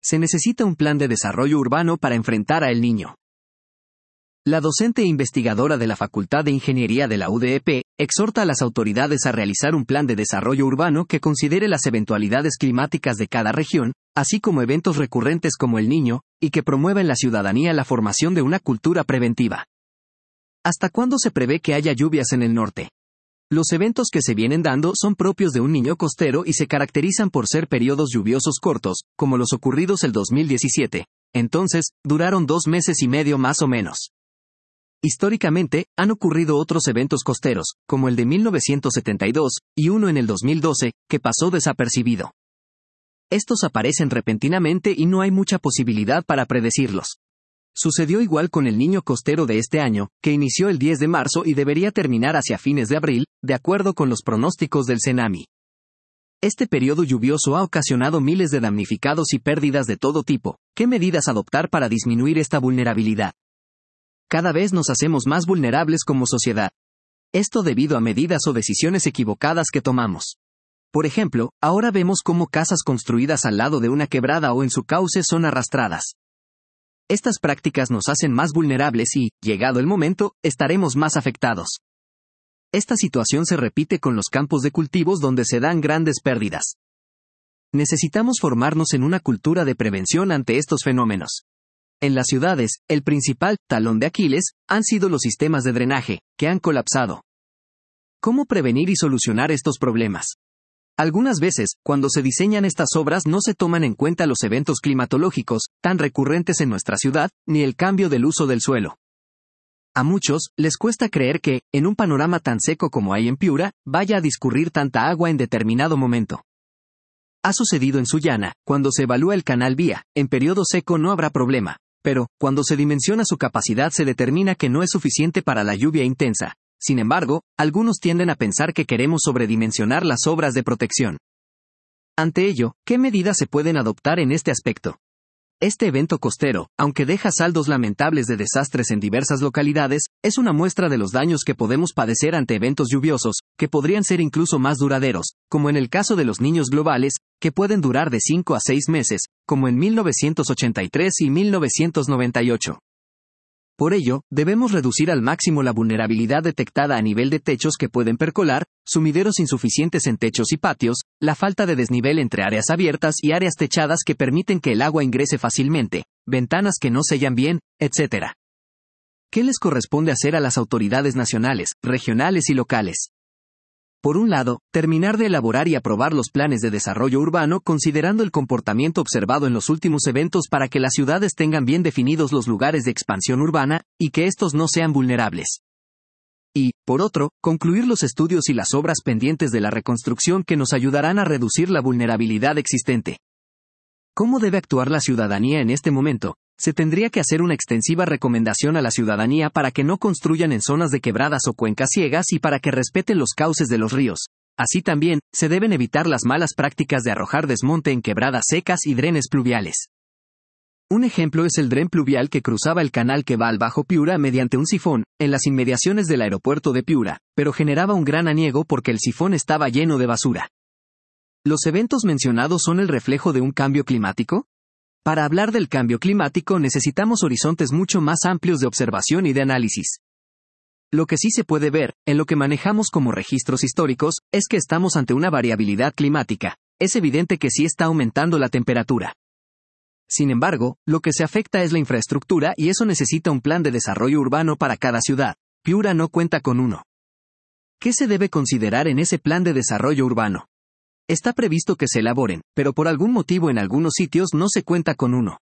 se necesita un plan de desarrollo urbano para enfrentar a El Niño. La docente e investigadora de la Facultad de Ingeniería de la UDEP exhorta a las autoridades a realizar un plan de desarrollo urbano que considere las eventualidades climáticas de cada región, así como eventos recurrentes como El Niño, y que promueva en la ciudadanía la formación de una cultura preventiva. ¿Hasta cuándo se prevé que haya lluvias en el norte? Los eventos que se vienen dando son propios de un niño costero y se caracterizan por ser periodos lluviosos cortos, como los ocurridos el 2017. Entonces, duraron 2 meses y medio más o menos. Históricamente, han ocurrido otros eventos costeros, como el de 1972, y uno en el 2012, que pasó desapercibido. Estos aparecen repentinamente y no hay mucha posibilidad para predecirlos. Sucedió igual con el Niño costero de este año, que inició el 10 de marzo y debería terminar hacia fines de abril, de acuerdo con los pronósticos del CENAMI. Este periodo lluvioso ha ocasionado miles de damnificados y pérdidas de todo tipo. ¿Qué medidas adoptar para disminuir esta vulnerabilidad? Cada vez nos hacemos más vulnerables como sociedad. Esto debido a medidas o decisiones equivocadas que tomamos. Por ejemplo, ahora vemos cómo casas construidas al lado de una quebrada o en su cauce son arrastradas. Estas prácticas nos hacen más vulnerables y, llegado el momento, estaremos más afectados. Esta situación se repite con los campos de cultivos donde se dan grandes pérdidas. Necesitamos formarnos en una cultura de prevención ante estos fenómenos. En las ciudades, el principal talón de Aquiles han sido los sistemas de drenaje, que han colapsado. ¿Cómo prevenir y solucionar estos problemas? Algunas veces, cuando se diseñan estas obras no se toman en cuenta los eventos climatológicos, tan recurrentes en nuestra ciudad, ni el cambio del uso del suelo. A muchos, les cuesta creer que, en un panorama tan seco como hay en Piura, vaya a discurrir tanta agua en determinado momento. Ha sucedido en Sullana, cuando se evalúa el canal vía, en periodo seco no habrá problema, pero, cuando se dimensiona su capacidad se determina que no es suficiente para la lluvia intensa. Sin embargo, algunos tienden a pensar que queremos sobredimensionar las obras de protección. Ante ello, ¿qué medidas se pueden adoptar en este aspecto? Este evento costero, aunque deja saldos lamentables de desastres en diversas localidades, es una muestra de los daños que podemos padecer ante eventos lluviosos, que podrían ser incluso más duraderos, como en el caso de los niños globales, que pueden durar de 5 a 6 meses, como en 1983 y 1998. Por ello, debemos reducir al máximo la vulnerabilidad detectada a nivel de techos que pueden percolar, sumideros insuficientes en techos y patios, la falta de desnivel entre áreas abiertas y áreas techadas que permiten que el agua ingrese fácilmente, ventanas que no sellan bien, etc. ¿Qué les corresponde hacer a las autoridades nacionales, regionales y locales? Por un lado, terminar de elaborar y aprobar los planes de desarrollo urbano considerando el comportamiento observado en los últimos eventos para que las ciudades tengan bien definidos los lugares de expansión urbana, y que estos no sean vulnerables. Y, por otro, concluir los estudios y las obras pendientes de la reconstrucción que nos ayudarán a reducir la vulnerabilidad existente. ¿Cómo debe actuar la ciudadanía en este momento? Se tendría que hacer una extensiva recomendación a la ciudadanía para que no construyan en zonas de quebradas o cuencas ciegas y para que respeten los cauces de los ríos. Así también, se deben evitar las malas prácticas de arrojar desmonte en quebradas secas y drenes pluviales. Un ejemplo es el dren pluvial que cruzaba el canal que va al Bajo Piura mediante un sifón, en las inmediaciones del aeropuerto de Piura, pero generaba un gran aniego porque el sifón estaba lleno de basura. ¿Los eventos mencionados son el reflejo de un cambio climático? Para hablar del cambio climático necesitamos horizontes mucho más amplios de observación y de análisis. Lo que sí se puede ver, en lo que manejamos como registros históricos, es que estamos ante una variabilidad climática. Es evidente que sí está aumentando la temperatura. Sin embargo, lo que se afecta es la infraestructura y eso necesita un plan de desarrollo urbano para cada ciudad. Piura no cuenta con uno. ¿Qué se debe considerar en ese plan de desarrollo urbano? Está previsto que se elaboren, pero por algún motivo en algunos sitios no se cuenta con uno.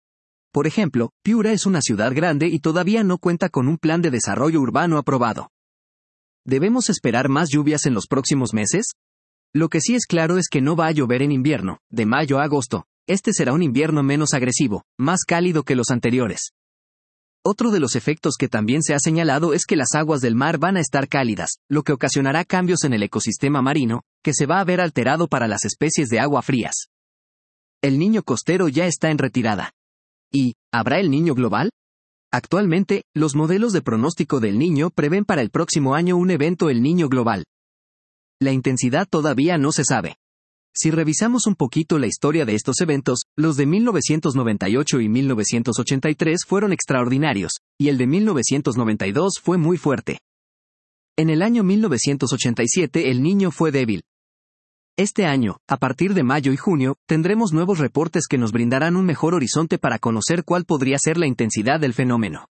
Por ejemplo, Piura es una ciudad grande y todavía no cuenta con un plan de desarrollo urbano aprobado. ¿Debemos esperar más lluvias en los próximos meses? Lo que sí es claro es que no va a llover en invierno, de mayo a agosto. Este será un invierno menos agresivo, más cálido que los anteriores. Otro de los efectos que también se ha señalado es que las aguas del mar van a estar cálidas, lo que ocasionará cambios en el ecosistema marino, que se va a ver alterado para las especies de agua frías. El Niño costero ya está en retirada. ¿Y habrá el Niño global? Actualmente, los modelos de pronóstico del Niño prevén para el próximo año un evento El Niño global. La intensidad todavía no se sabe. Si revisamos un poquito la historia de estos eventos, los de 1998 y 1983 fueron extraordinarios, y el de 1992 fue muy fuerte. En el año 1987 el Niño fue débil. Este año, a partir de mayo y junio, tendremos nuevos reportes que nos brindarán un mejor horizonte para conocer cuál podría ser la intensidad del fenómeno.